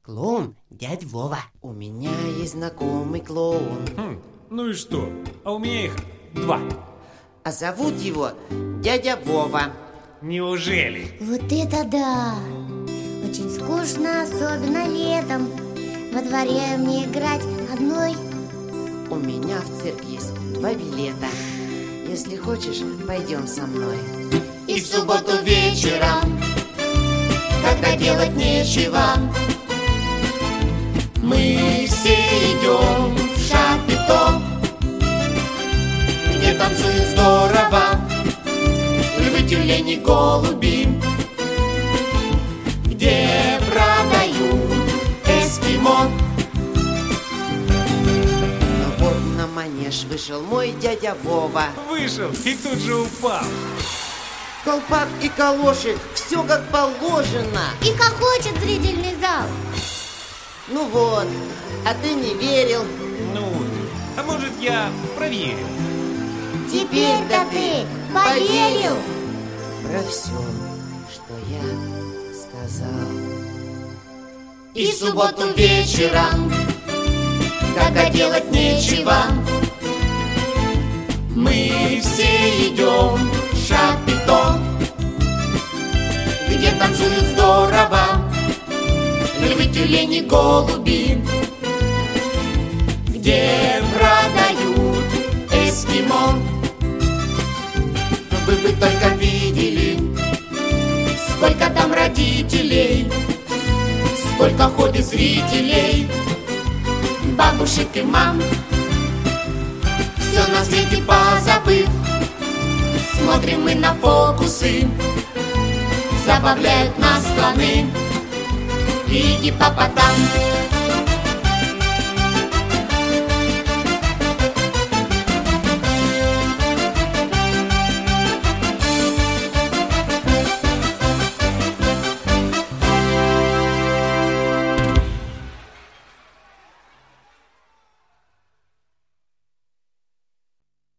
клоун дядь Вова. У меня есть знакомый клоун. Ну и что? А у меня их 2. А зовут его дядя Вова. Неужели? Вот это да! Очень скучно, особенно летом. Во дворе мне играть одной. У меня в цирк есть 2 билета. Если хочешь, пойдем со мной. И в субботу вечером, когда делать нечего, мы все идем в шапито, где танцует здорово львы, тюлени, голуби, где продают эскимо. Но вот на манеж вышел мой дядя Вова. Вышел и тут же упал. Колпак и калоши, все как положено. И хохочет зрительный зал. Ну вот, а ты не верил. Ну, а может я проверю? Теперь-то ты поверил? Про все, что я сказал. И в субботу вечером, когда делать нечего, мы все идем в шапито, где танцуют здорово львы, тюлени, голуби, где продают эскимо. Вы бы только видели, сколько там родителей, сколько ходит зрителей, бабушек и мам. Все на свете позабыв, смотрим мы на фокусы, забавляют нас слоны и гиппопотам.